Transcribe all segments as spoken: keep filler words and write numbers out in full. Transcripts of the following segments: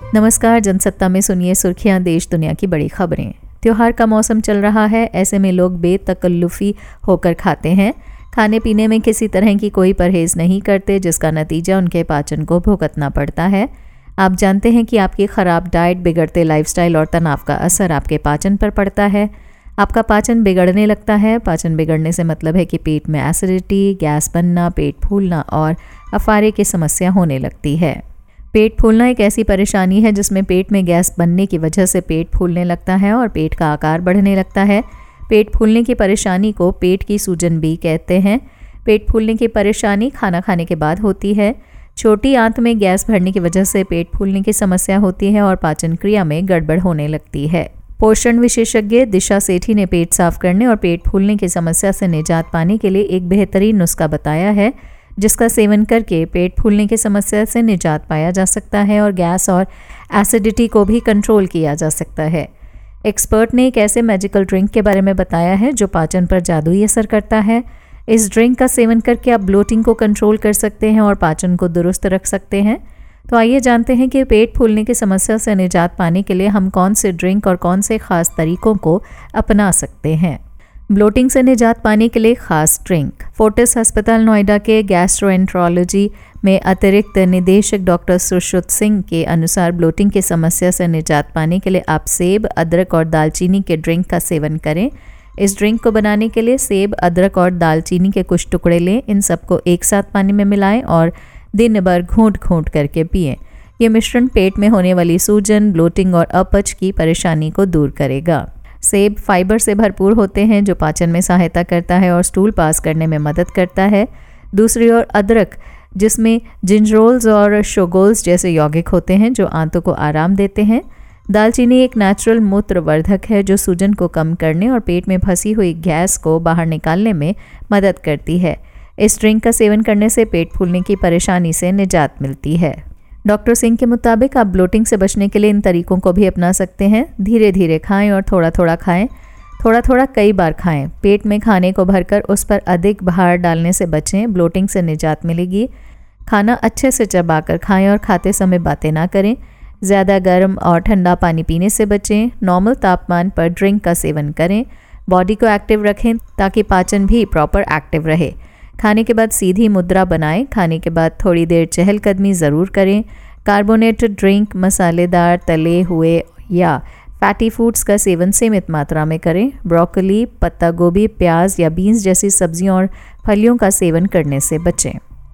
नमस्कार, जनसत्ता में सुनिए सुर्खियां देश दुनिया की बड़ी खबरें। त्योहार का मौसम चल रहा है, ऐसे में लोग बेतकल्लुफ़ी होकर खाते हैं। खाने पीने में किसी तरह की कोई परहेज़ नहीं करते, जिसका नतीजा उनके पाचन को भुगतना पड़ता है। आप जानते हैं कि आपकी ख़राब डाइट, बिगड़ते लाइफस्टाइल और तनाव का असर आपके पाचन पर पड़ता है। आपका पाचन बिगड़ने लगता है। पाचन बिगड़ने से मतलब है कि पेट में एसिडिटी, गैस बनना, पेट फूलना और अफारे की समस्या होने लगती है। पेट फूलना एक ऐसी परेशानी है जिसमें पेट में गैस बनने की वजह से पेट फूलने लगता है और पेट का आकार बढ़ने लगता है। पेट फूलने की परेशानी को पेट की सूजन भी कहते हैं। पेट फूलने की परेशानी खाना खाने के बाद होती है। छोटी आंत में गैस भरने की वजह से पेट फूलने की समस्या होती है और पाचन क्रिया में गड़बड़ होने लगती है। पोषण विशेषज्ञ दिशा सेठी ने पेट साफ करने और पेट फूलने की समस्या से निजात पाने के लिए एक बेहतरीन नुस्खा बताया है, जिसका सेवन करके पेट फूलने की समस्या से निजात पाया जा सकता है और गैस और एसिडिटी को भी कंट्रोल किया जा सकता है। एक्सपर्ट ने एक ऐसे मैजिकल ड्रिंक के बारे में बताया है जो पाचन पर जादुई असर करता है। इस ड्रिंक का सेवन करके आप ब्लोटिंग को कंट्रोल कर सकते हैं और पाचन को दुरुस्त रख सकते हैं। तो आइए जानते हैं कि पेट फूलने की समस्या से निजात पाने के लिए हम कौन से ड्रिंक और कौन से खास तरीकों को अपना सकते हैं। ब्लोटिंग से निजात पाने के लिए खास ड्रिंक। फोर्टिस अस्पताल नोएडा के गैस्ट्रोएंट्रोलॉजी में अतिरिक्त निदेशक डॉक्टर सुश्रुत सिंह के अनुसार ब्लोटिंग की समस्या से निजात पाने के लिए आप सेब, अदरक और दालचीनी के ड्रिंक का सेवन करें। इस ड्रिंक को बनाने के लिए सेब, अदरक और दालचीनी के कुछ टुकड़े लें। इन सबको एक साथ पानी में मिलाएं और दिन भर घूंट घूंट करके पिएं। ये मिश्रण पेट में होने वाली सूजन, ब्लोटिंग और अपच की परेशानी को दूर करेगा। सेब फाइबर से भरपूर होते हैं जो पाचन में सहायता करता है और स्टूल पास करने में मदद करता है। दूसरी ओर अदरक, जिसमें जिंजरोल्स और शोगोल्स जैसे यौगिक होते हैं जो आंतों को आराम देते हैं। दालचीनी एक नेचुरल मूत्रवर्धक है जो सूजन को कम करने और पेट में फंसी हुई गैस को बाहर निकालने में मदद करती है। इस ड्रिंक का सेवन करने से पेट फूलने की परेशानी से निजात मिलती है। डॉक्टर सिंह के मुताबिक आप ब्लोटिंग से बचने के लिए इन तरीकों को भी अपना सकते हैं। धीरे धीरे खाएं और थोड़ा थोड़ा खाएं। थोड़ा थोड़ा कई बार खाएं। पेट में खाने को भरकर उस पर अधिक भार डालने से बचें। ब्लोटिंग से निजात मिलेगी। खाना अच्छे से चबाकर खाएं और खाते समय बातें ना करें। ज़्यादा गर्म और ठंडा पानी पीने से बचें। नॉर्मल तापमान पर ड्रिंक का सेवन करें। बॉडी को एक्टिव रखें ताकि पाचन भी प्रॉपर एक्टिव रहे। खाने के बाद सीधी मुद्रा बनाएं। खाने के बाद थोड़ी देर चहलकदमी ज़रूर करें। कार्बोनेटेड ड्रिंक, मसालेदार, तले हुए या फैटी फूड्स का सेवन सीमित मात्रा में करें। ब्रोकली, पत्ता गोभी, प्याज या बीन्स जैसी सब्जियों और फलियों का सेवन करने से बचें।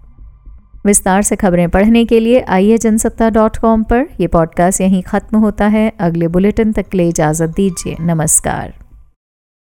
विस्तार से खबरें पढ़ने के लिए आइए जनसत्ता डॉट कॉम पर। यह पॉडकास्ट यहीं ख़त्म होता है। अगले बुलेटिन तक के लिए इजाज़त दीजिए। नमस्कार।